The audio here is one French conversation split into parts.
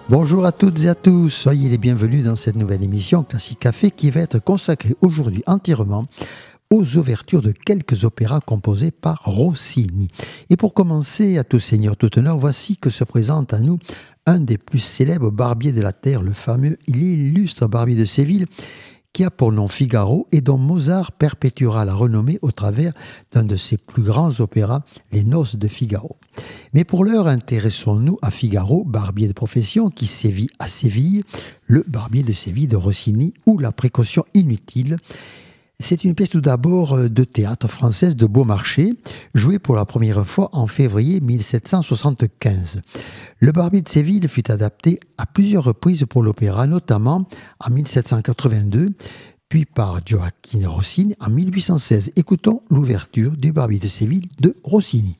Bonjour à toutes et à tous, soyez les bienvenus dans cette nouvelle émission Classique Café qui va être consacrée aujourd'hui entièrement aux ouvertures de quelques opéras composés par Rossini. Et pour commencer, à tout seigneur, tout honneur, voici que se présente à nous un des plus célèbres barbiers de la terre, le fameux, l'illustre barbier de Séville, qui a pour nom Figaro et dont Mozart perpétuera la renommée au travers d'un de ses plus grands opéras, Les Noces de Figaro. Mais pour l'heure, intéressons-nous à Figaro, barbier de profession qui sévit à Séville, le barbier de Séville de Rossini ou La précaution inutile. C'est une pièce tout d'abord de théâtre française de Beaumarchais, jouée pour la première fois en février 1775. Le barbier de Séville fut adapté à plusieurs reprises pour l'opéra, notamment en 1782, puis par Gioacchino Rossini en 1816. Écoutons l'ouverture du barbier de Séville de Rossini.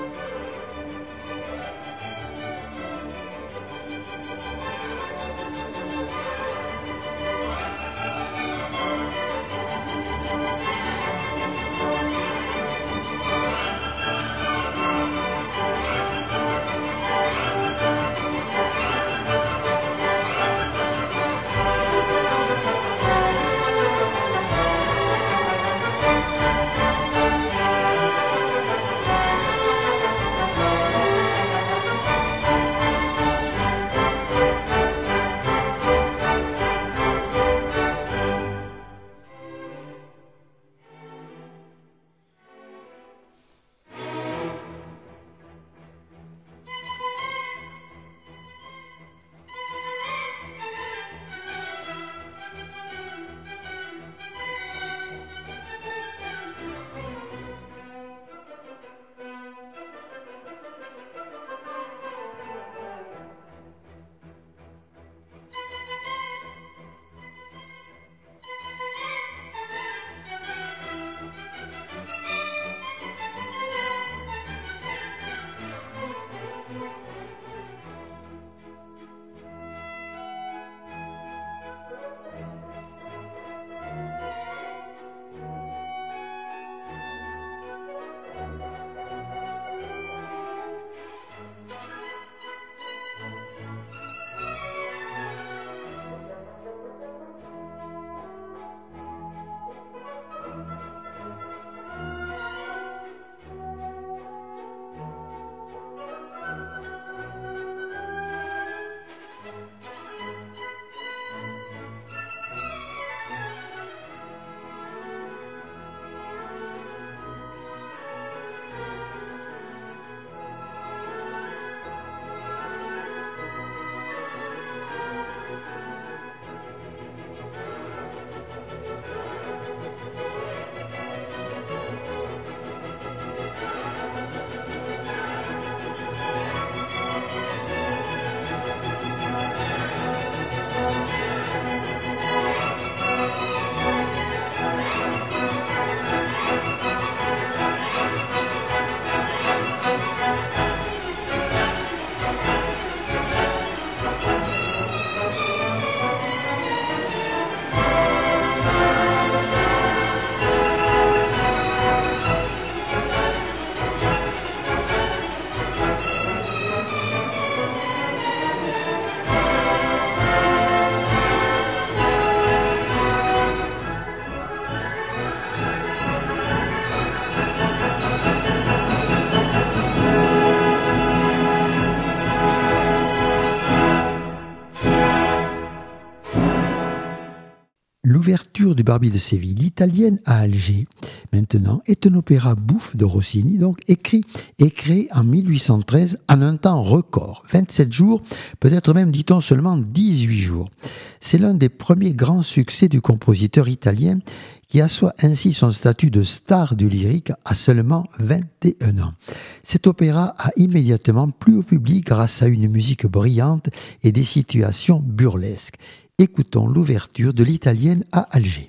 L'ouverture du Barbier de Séville, l'italienne à Alger, maintenant, est un opéra bouffe de Rossini, donc écrit et créé en 1813 en un temps record, 27 jours, peut-être même, dit-on, seulement 18 jours. C'est l'un des premiers grands succès du compositeur italien qui assoit ainsi son statut de star du lyrique à seulement 21 ans. Cet opéra a immédiatement plu au public grâce à une musique brillante et des situations burlesques. Écoutons l'ouverture de l'italienne à Alger.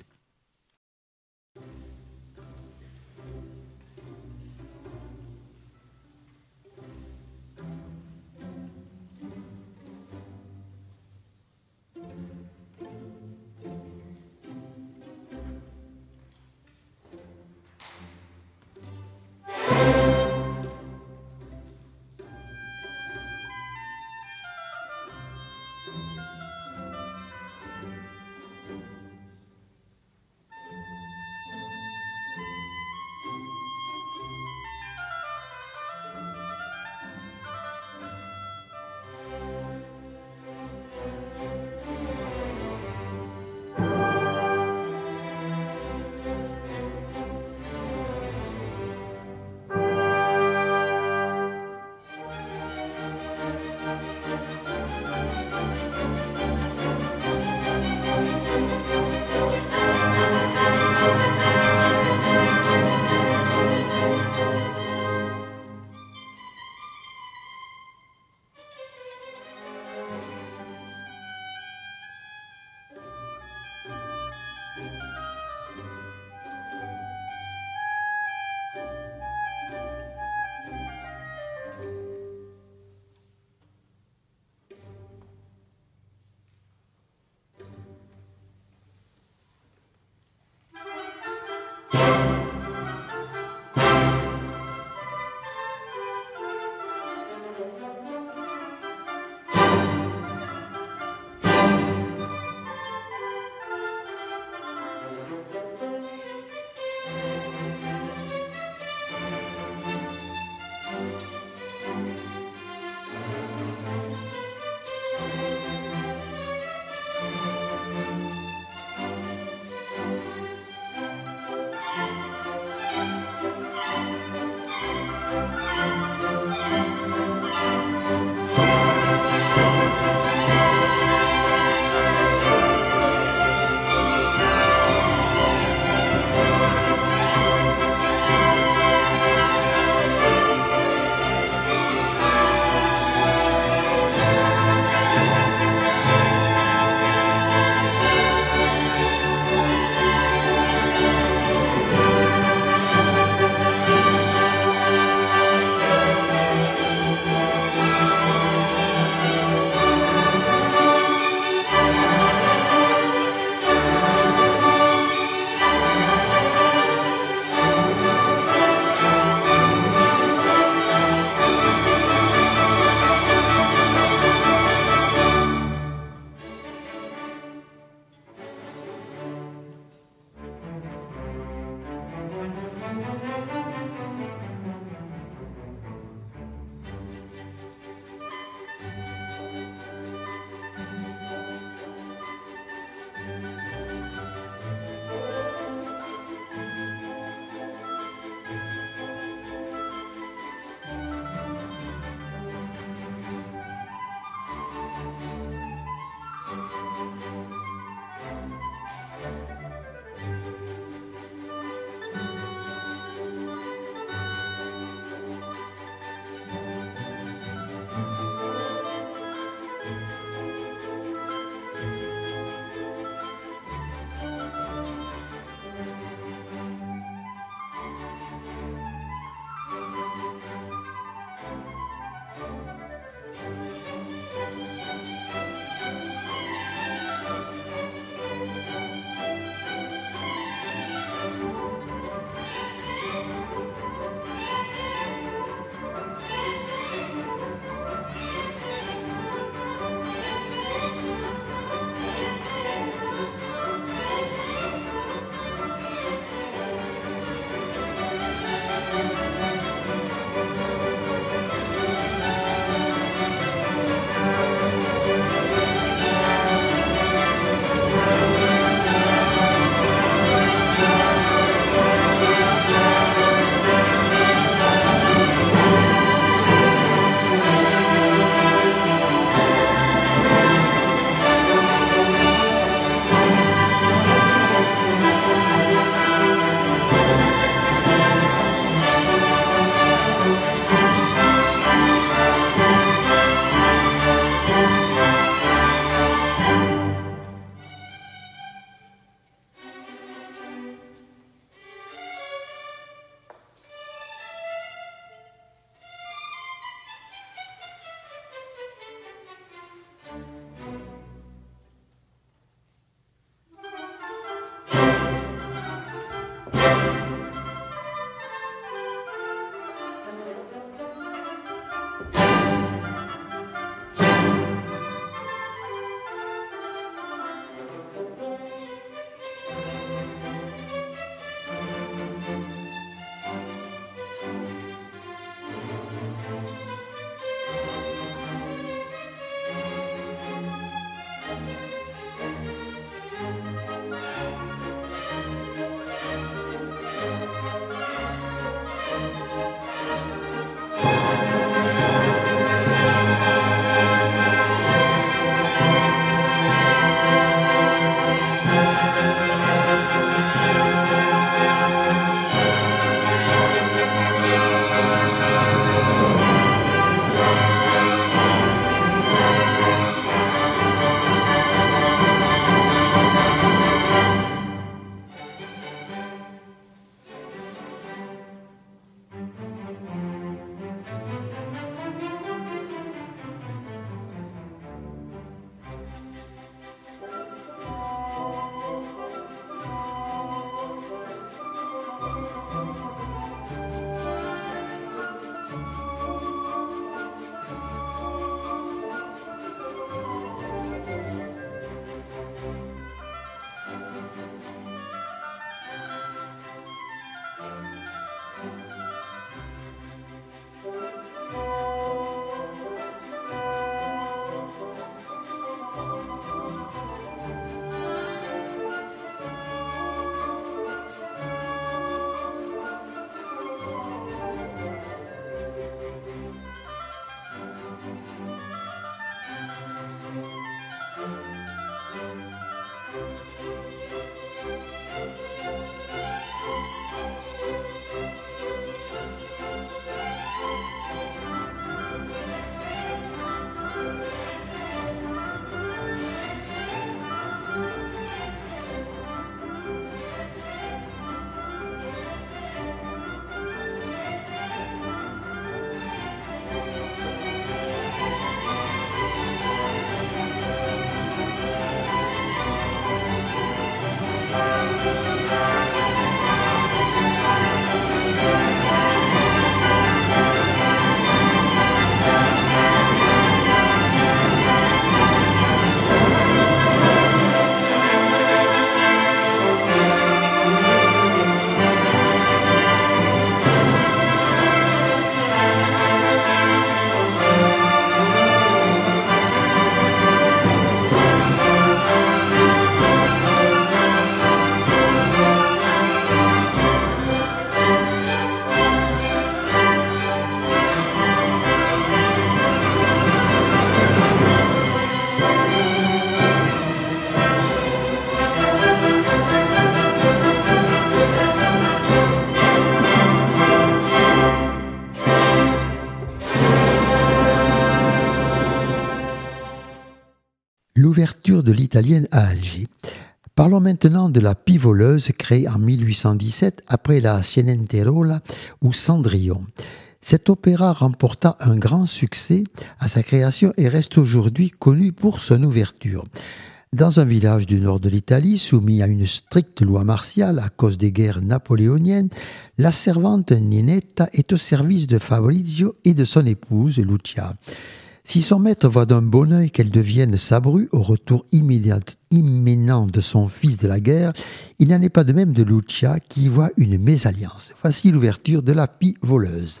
l'ouverture de l'italienne à Alger. Parlons maintenant de la Pie voleuse créée en 1817 après la Cenerentola ou Cendrillon. Cet opéra remporta un grand succès à sa création et reste aujourd'hui connu pour son ouverture. Dans un village du nord de l'Italie, soumis à une stricte loi martiale à cause des guerres napoléoniennes, la servante Ninetta est au service de Fabrizio et de son épouse Lucia. Si son maître voit d'un bon œil qu'elle devienne sa bru au retour imminent de son fils de la guerre, il n'en est pas de même de Lucia qui y voit une mésalliance. Voici l'ouverture de la Pie voleuse.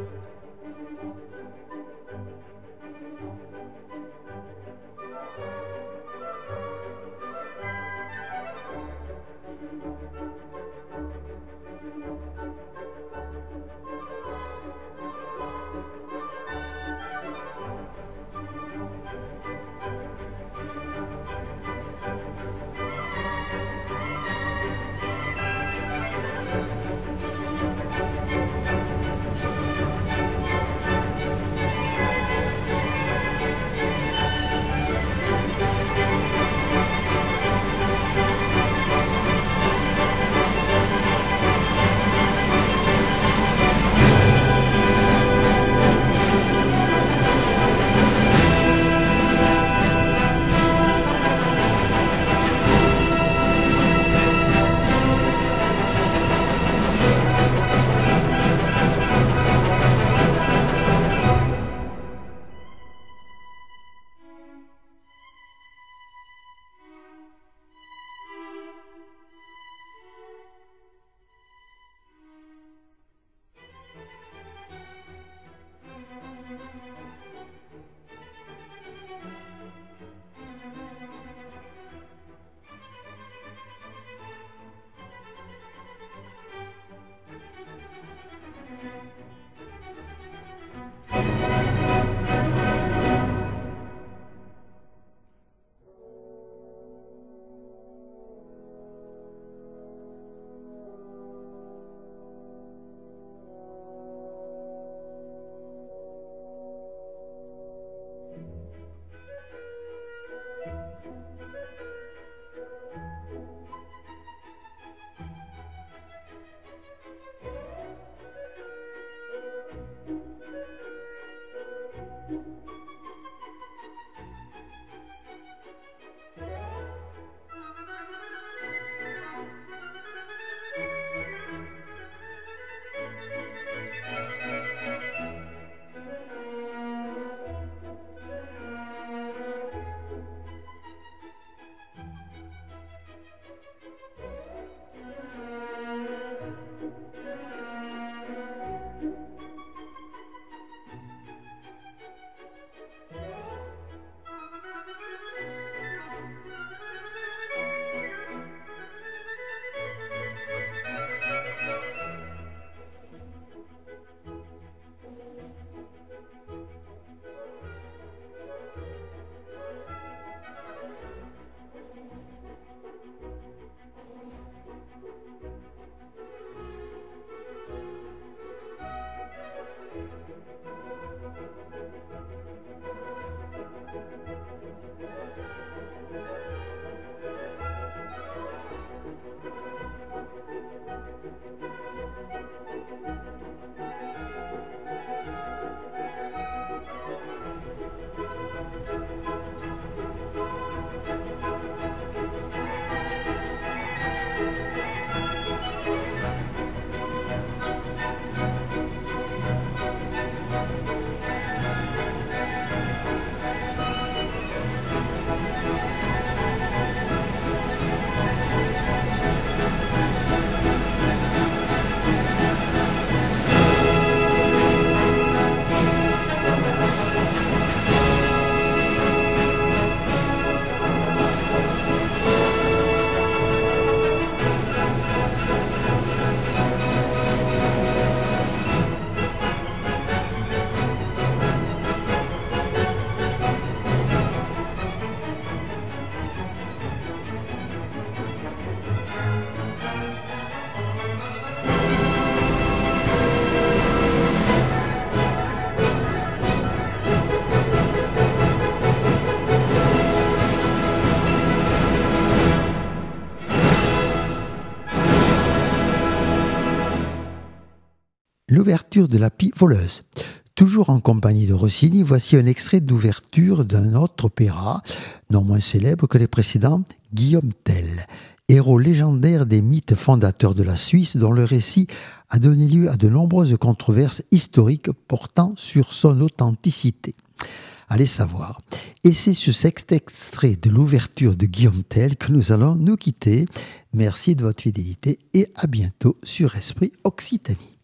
l'ouverture de La Pie voleuse. Toujours en compagnie de Rossini, voici un extrait d'ouverture d'un autre opéra, non moins célèbre que les précédents, Guillaume Tell, héros légendaire des mythes fondateurs de la Suisse, dont le récit a donné lieu à de nombreuses controverses historiques portant sur son authenticité. Allez savoir. Et c'est sur cet extrait de l'ouverture de Guillaume Tell que nous allons nous quitter. Merci de votre fidélité et à bientôt sur Esprit Occitanie.